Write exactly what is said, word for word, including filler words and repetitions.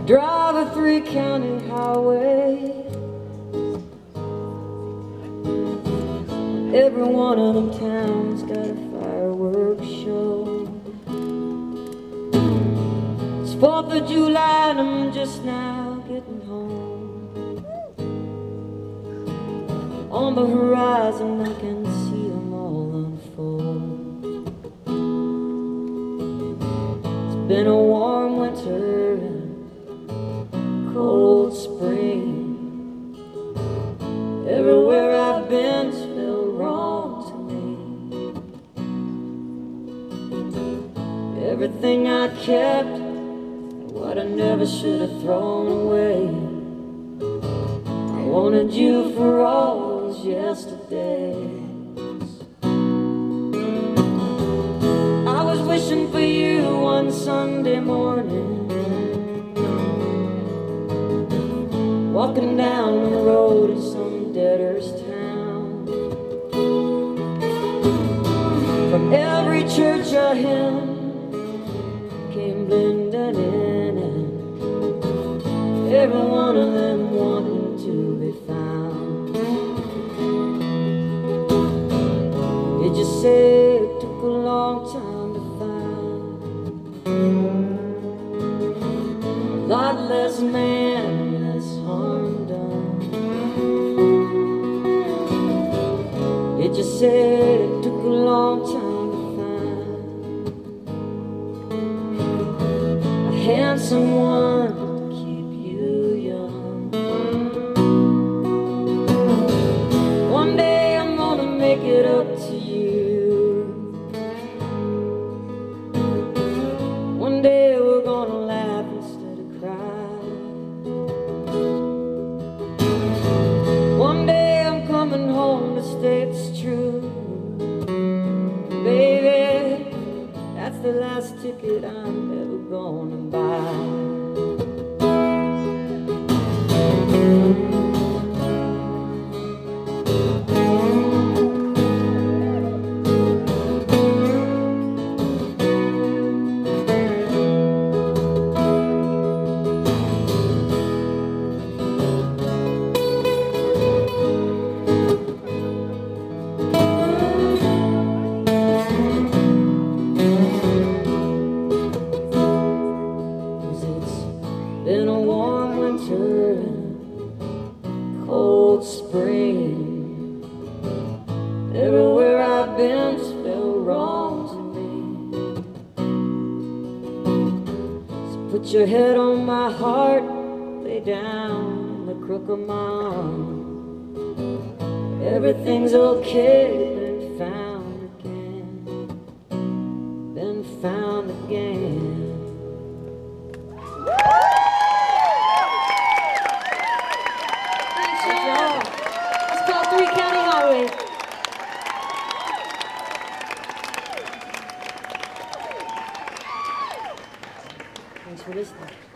drive a three-county highway. Every one of them towns got a fireworks show. It's fourth of July and I'm just now getting home. On the horizon I can see them all unfold. It's been a warm winter and cold spring. Everywhere I've been felt wrong to me. Everything I kept, what I never should have thrown away. I wanted you for all those yesterdays. I was wishing for you one Sunday morning, walking down the road in some debtor's town. From every church a hymn came blending in, and every one of them wanting to be found. Did you say it took a long time to find? A lot less man, less harm done. Did you say it took a long time to find a handsome one to keep you young? One day I'm gonna make it up to you. One day we're gonna laugh instead of cry. One day I'm coming home to stay it's true. Baby, that's the last ticket I'm ever gonna buy. Been a warm winter and cold spring. Everywhere I've been felt wrong to me. So put your head on my heart, lay down the crook of my arm. Everything's okay, been found again, been found again. Three-County Highway. Thanks for listening.